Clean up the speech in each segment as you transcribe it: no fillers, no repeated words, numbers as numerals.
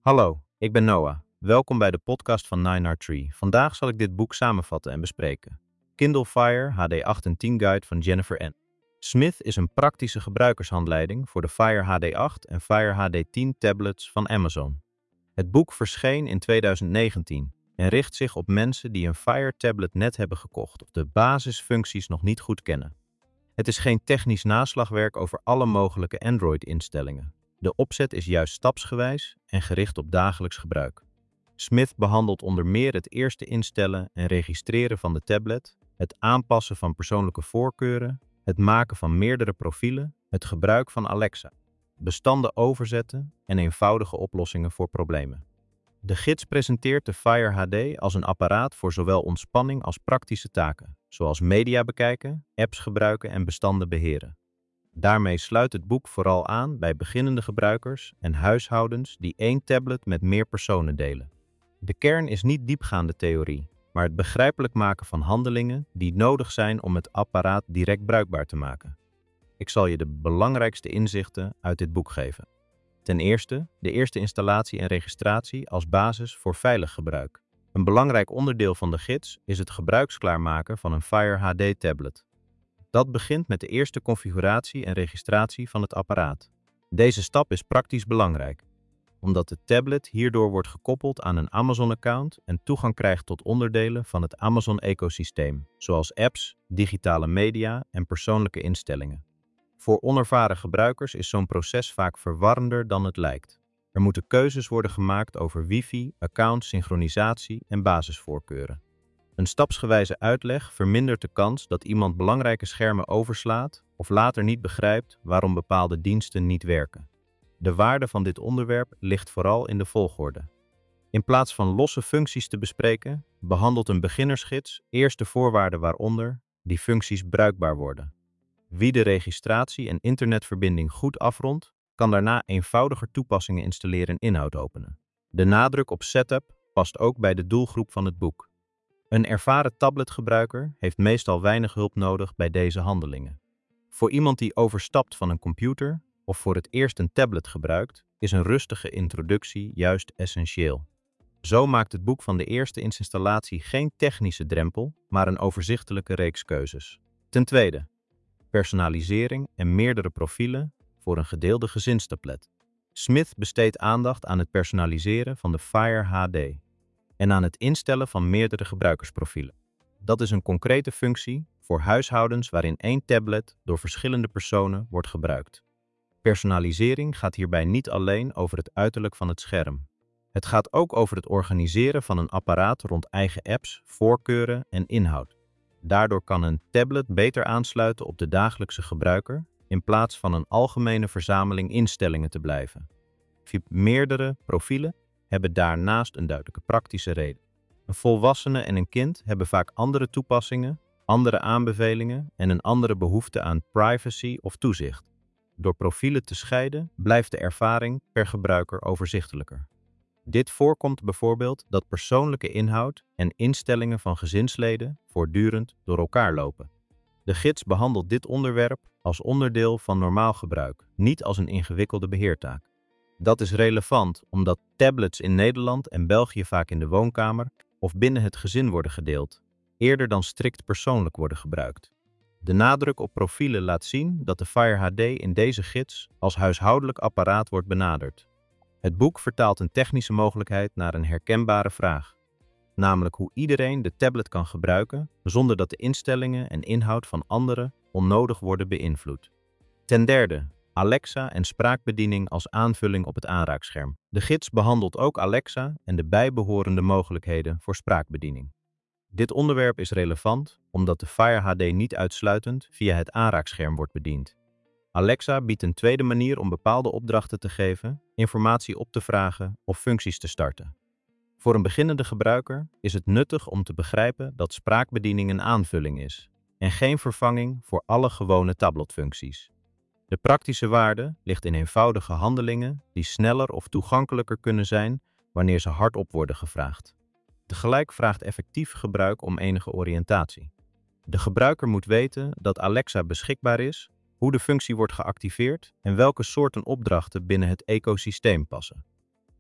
Hallo, ik ben Noah. Welkom bij de podcast van 9R3. Vandaag zal ik dit boek samenvatten en bespreken. Kindle Fire HD8 en 10 Guide van Jennifer N. Smith is een praktische gebruikershandleiding voor de Fire HD8 en Fire HD10 tablets van Amazon. Het boek verscheen in 2019 en richt zich op mensen die een Fire tablet net hebben gekocht of de basisfuncties nog niet goed kennen. Het is geen technisch naslagwerk over alle mogelijke Android-instellingen. De opzet is juist stapsgewijs en gericht op dagelijks gebruik. Smith behandelt onder meer het eerste instellen en registreren van de tablet, het aanpassen van persoonlijke voorkeuren, het maken van meerdere profielen, het gebruik van Alexa, bestanden overzetten en eenvoudige oplossingen voor problemen. De gids presenteert de Fire HD als een apparaat voor zowel ontspanning als praktische taken, zoals media bekijken, apps gebruiken en bestanden beheren. Daarmee sluit het boek vooral aan bij beginnende gebruikers en huishoudens die één tablet met meer personen delen. De kern is niet diepgaande theorie, maar het begrijpelijk maken van handelingen die nodig zijn om het apparaat direct bruikbaar te maken. Ik zal je de belangrijkste inzichten uit dit boek geven. Ten eerste, de eerste installatie en registratie als basis voor veilig gebruik. Een belangrijk onderdeel van de gids is het gebruiksklaarmaken van een Fire HD tablet. Dat begint met de eerste configuratie en registratie van het apparaat. Deze stap is praktisch belangrijk, omdat de tablet hierdoor wordt gekoppeld aan een Amazon-account en toegang krijgt tot onderdelen van het Amazon-ecosysteem, zoals apps, digitale media en persoonlijke instellingen. Voor onervaren gebruikers is zo'n proces vaak verwarrender dan het lijkt. Er moeten keuzes worden gemaakt over wifi, account, synchronisatie en basisvoorkeuren. Een stapsgewijze uitleg vermindert de kans dat iemand belangrijke schermen overslaat of later niet begrijpt waarom bepaalde diensten niet werken. De waarde van dit onderwerp ligt vooral in de volgorde. In plaats van losse functies te bespreken, behandelt een beginnersgids eerst de voorwaarden waaronder die functies bruikbaar worden. Wie de registratie en internetverbinding goed afrondt, kan daarna eenvoudiger toepassingen installeren en inhoud openen. De nadruk op setup past ook bij de doelgroep van het boek. Een ervaren tabletgebruiker heeft meestal weinig hulp nodig bij deze handelingen. Voor iemand die overstapt van een computer of voor het eerst een tablet gebruikt, is een rustige introductie juist essentieel. Zo maakt het boek van de eerste installatie geen technische drempel, maar een overzichtelijke reeks keuzes. Ten tweede, personalisering en meerdere profielen voor een gedeelde gezinstablet. Smith besteedt aandacht aan het personaliseren van de Fire HD en aan het instellen van meerdere gebruikersprofielen. Dat is een concrete functie voor huishoudens waarin één tablet door verschillende personen wordt gebruikt. Personalisering gaat hierbij niet alleen over het uiterlijk van het scherm. Het gaat ook over het organiseren van een apparaat rond eigen apps, voorkeuren en inhoud. Daardoor kan een tablet beter aansluiten op de dagelijkse gebruiker in plaats van een algemene verzameling instellingen te blijven. Meerdere profielen hebben daarnaast een duidelijke praktische reden. Een volwassene en een kind hebben vaak andere toepassingen, andere aanbevelingen en een andere behoefte aan privacy of toezicht. Door profielen te scheiden blijft de ervaring per gebruiker overzichtelijker. Dit voorkomt bijvoorbeeld dat persoonlijke inhoud en instellingen van gezinsleden voortdurend door elkaar lopen. De gids behandelt dit onderwerp als onderdeel van normaal gebruik, niet als een ingewikkelde beheertaak. Dat is relevant omdat tablets in Nederland en België vaak in de woonkamer of binnen het gezin worden gedeeld, eerder dan strikt persoonlijk worden gebruikt. De nadruk op profielen laat zien dat de Fire HD in deze gids als huishoudelijk apparaat wordt benaderd. Het boek vertaalt een technische mogelijkheid naar een herkenbare vraag, namelijk hoe iedereen de tablet kan gebruiken zonder dat de instellingen en inhoud van anderen onnodig worden beïnvloed. Ten derde, Alexa en spraakbediening als aanvulling op het aanraakscherm. De gids behandelt ook Alexa en de bijbehorende mogelijkheden voor spraakbediening. Dit onderwerp is relevant omdat de Fire HD niet uitsluitend via het aanraakscherm wordt bediend. Alexa biedt een tweede manier om bepaalde opdrachten te geven, informatie op te vragen of functies te starten. Voor een beginnende gebruiker is het nuttig om te begrijpen dat spraakbediening een aanvulling is en geen vervanging voor alle gewone tabletfuncties. De praktische waarde ligt in eenvoudige handelingen die sneller of toegankelijker kunnen zijn wanneer ze hardop worden gevraagd. Tegelijk vraagt effectief gebruik om enige oriëntatie. De gebruiker moet weten dat Alexa beschikbaar is, hoe de functie wordt geactiveerd en welke soorten opdrachten binnen het ecosysteem passen.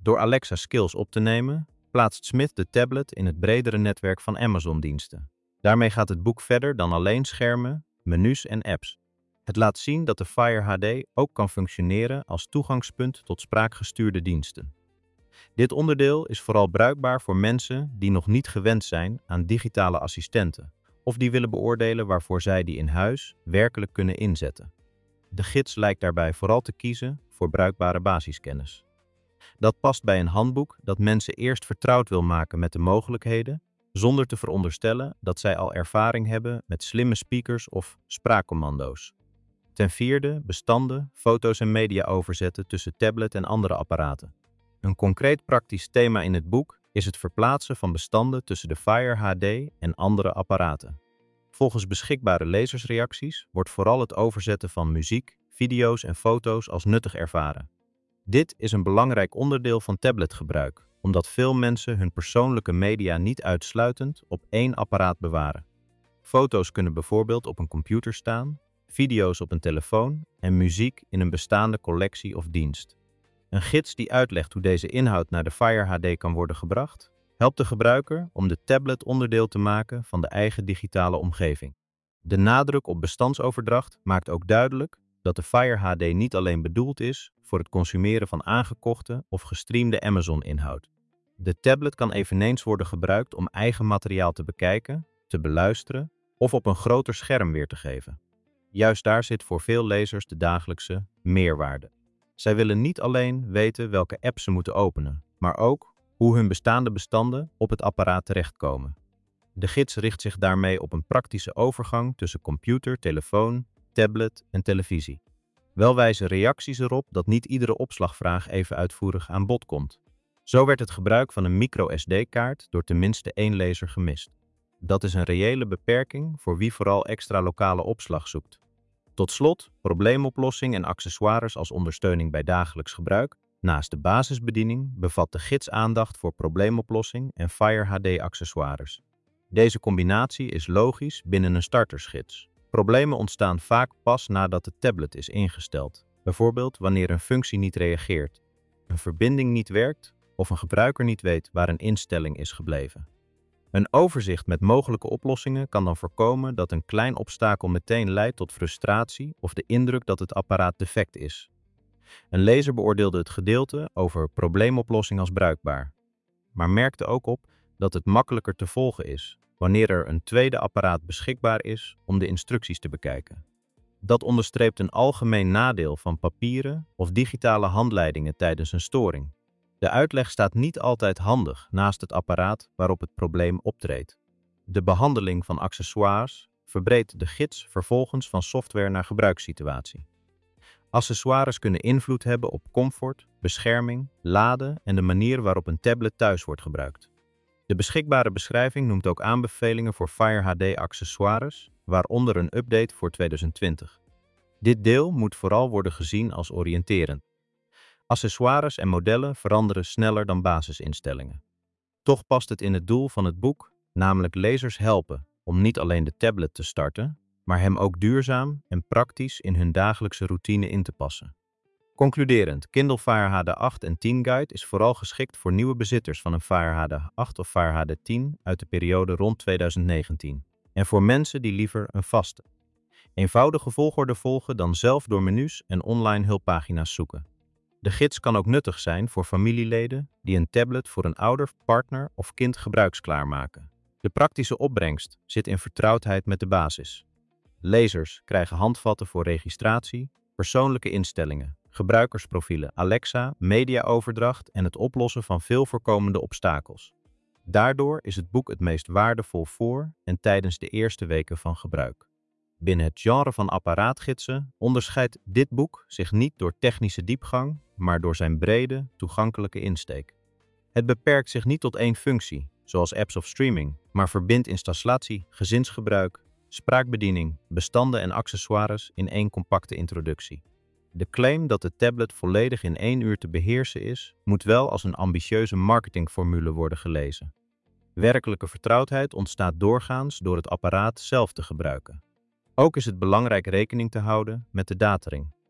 Door Alexa skills op te nemen, plaatst Smith de tablet in het bredere netwerk van Amazon-diensten. Daarmee gaat het boek verder dan alleen schermen, menus en apps. Het laat zien dat de Fire HD ook kan functioneren als toegangspunt tot spraakgestuurde diensten. Dit onderdeel is vooral bruikbaar voor mensen die nog niet gewend zijn aan digitale assistenten of die willen beoordelen waarvoor zij die in huis werkelijk kunnen inzetten. De gids lijkt daarbij vooral te kiezen voor bruikbare basiskennis. Dat past bij een handboek dat mensen eerst vertrouwd wil maken met de mogelijkheden, zonder te veronderstellen dat zij al ervaring hebben met slimme speakers of spraakcommando's. Ten vierde, bestanden, foto's en media overzetten tussen tablet en andere apparaten. Een concreet praktisch thema in het boek is het verplaatsen van bestanden tussen de Fire HD en andere apparaten. Volgens beschikbare lezersreacties wordt vooral het overzetten van muziek, video's en foto's als nuttig ervaren. Dit is een belangrijk onderdeel van tabletgebruik, omdat veel mensen hun persoonlijke media niet uitsluitend op één apparaat bewaren. Foto's kunnen bijvoorbeeld op een computer staan, video's op een telefoon en muziek in een bestaande collectie of dienst. Een gids die uitlegt hoe deze inhoud naar de Fire HD kan worden gebracht, helpt de gebruiker om de tablet onderdeel te maken van de eigen digitale omgeving. De nadruk op bestandsoverdracht maakt ook duidelijk dat de Fire HD niet alleen bedoeld is voor het consumeren van aangekochte of gestreamde Amazon-inhoud. De tablet kan eveneens worden gebruikt om eigen materiaal te bekijken, te beluisteren of op een groter scherm weer te geven. Juist daar zit voor veel lezers de dagelijkse meerwaarde. Zij willen niet alleen weten welke app ze moeten openen, maar ook hoe hun bestaande bestanden op het apparaat terechtkomen. De gids richt zich daarmee op een praktische overgang tussen computer, telefoon, tablet en televisie. Wel wijzen reacties erop dat niet iedere opslagvraag even uitvoerig aan bod komt. Zo werd het gebruik van een micro-SD-kaart door tenminste één lezer gemist. Dat is een reële beperking voor wie vooral extra lokale opslag zoekt. Tot slot, probleemoplossing en accessoires als ondersteuning bij dagelijks gebruik. Naast de basisbediening bevat de gids aandacht voor probleemoplossing en Fire HD-accessoires. Deze combinatie is logisch binnen een startersgids. Problemen ontstaan vaak pas nadat de tablet is ingesteld. Bijvoorbeeld wanneer een functie niet reageert, een verbinding niet werkt of een gebruiker niet weet waar een instelling is gebleven. Een overzicht met mogelijke oplossingen kan dan voorkomen dat een klein obstakel meteen leidt tot frustratie of de indruk dat het apparaat defect is. Een lezer beoordeelde het gedeelte over probleemoplossing als bruikbaar, maar merkte ook op dat het makkelijker te volgen is wanneer er een tweede apparaat beschikbaar is om de instructies te bekijken. Dat onderstreept een algemeen nadeel van papieren of digitale handleidingen tijdens een storing. De uitleg staat niet altijd handig naast het apparaat waarop het probleem optreedt. De behandeling van accessoires verbreedt de gids vervolgens van software naar gebruikssituatie. Accessoires kunnen invloed hebben op comfort, bescherming, laden en de manier waarop een tablet thuis wordt gebruikt. De beschikbare beschrijving noemt ook aanbevelingen voor Fire HD accessoires, waaronder een update voor 2020. Dit deel moet vooral worden gezien als oriënterend. Accessoires en modellen veranderen sneller dan basisinstellingen. Toch past het in het doel van het boek, namelijk lezers helpen om niet alleen de tablet te starten, maar hem ook duurzaam en praktisch in hun dagelijkse routine in te passen. Concluderend, Kindle Fire HD 8 en 10 Guide is vooral geschikt voor nieuwe bezitters van een Fire HD 8 of Fire HD 10 uit de periode rond 2019. En voor mensen die liever een vaste, eenvoudige volgorde volgen dan zelf door menus en online hulppagina's zoeken. De gids kan ook nuttig zijn voor familieleden die een tablet voor een ouder, partner of kind gebruiksklaar maken. De praktische opbrengst zit in vertrouwdheid met de basis. Lezers krijgen handvatten voor registratie, persoonlijke instellingen, gebruikersprofielen, Alexa, mediaoverdracht en het oplossen van veel voorkomende obstakels. Daardoor is het boek het meest waardevol voor en tijdens de eerste weken van gebruik. Binnen het genre van apparaatgidsen onderscheidt dit boek zich niet door technische diepgang, maar door zijn brede, toegankelijke insteek. Het beperkt zich niet tot één functie, zoals apps of streaming, maar verbindt installatie, gezinsgebruik, spraakbediening, bestanden en accessoires in één compacte introductie. De claim dat de tablet volledig in 1 uur te beheersen is, moet wel als een ambitieuze marketingformule worden gelezen. Werkelijke vertrouwdheid ontstaat doorgaans door het apparaat zelf te gebruiken. Ook is het belangrijk rekening te houden met de datering.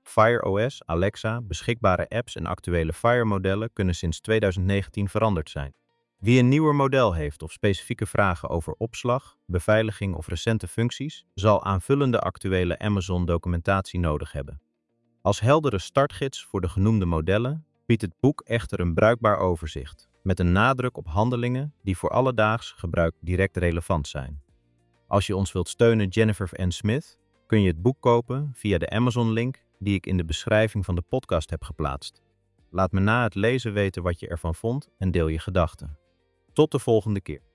Fire OS, Alexa, beschikbare apps en actuele Fire-modellen kunnen sinds 2019 veranderd zijn. Wie een nieuwer model heeft of specifieke vragen over opslag, beveiliging of recente functies, zal aanvullende actuele Amazon-documentatie nodig hebben. Als heldere startgids voor de genoemde modellen biedt het boek echter een bruikbaar overzicht, met een nadruk op handelingen die voor alledaags gebruik direct relevant zijn. Als je ons wilt steunen, Jennifer N. Smith, kun je het boek kopen via de Amazon-link die ik in de beschrijving van de podcast heb geplaatst. Laat me na het lezen weten wat je ervan vond en deel je gedachten. Tot de volgende keer.